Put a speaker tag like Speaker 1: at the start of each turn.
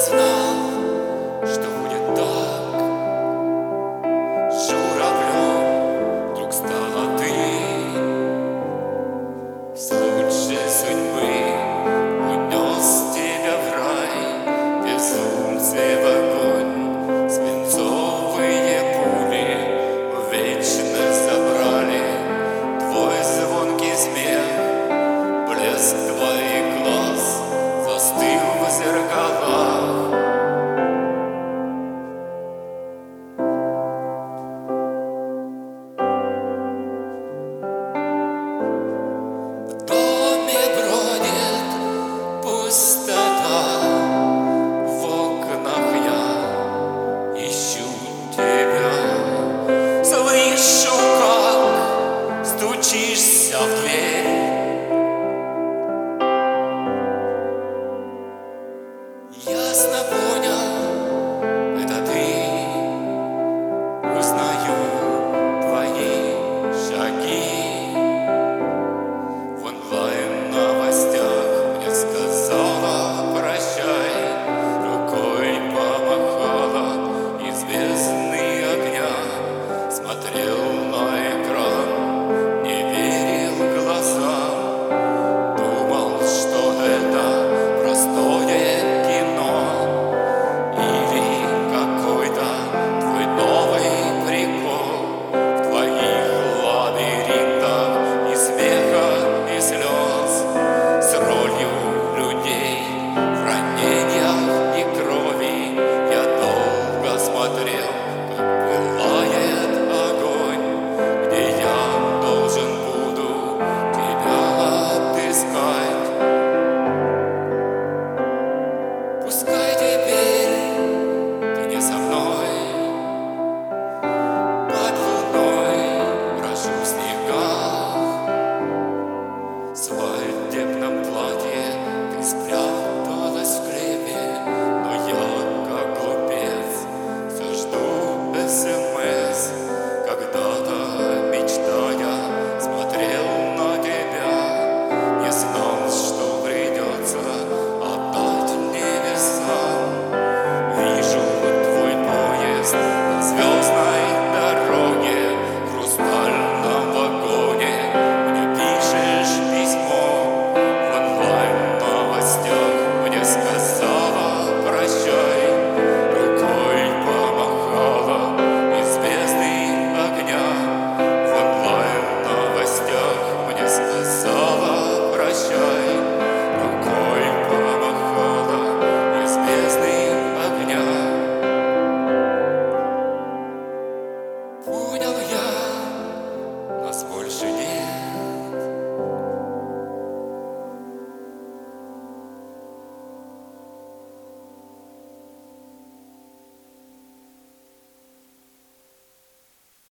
Speaker 1: знал, что будет так. Журавлем вдруг стала ты. Случай судьбы унес тебя в рай, безумцы в огонь, свинцовые пули в вечность забрали. Твой звонкий смех, блеск твоих глаз застыл в зеркалах. В доме бродит пустота, в окнах я ищу тебя. Слышу, как стучишься в дверь. Ясно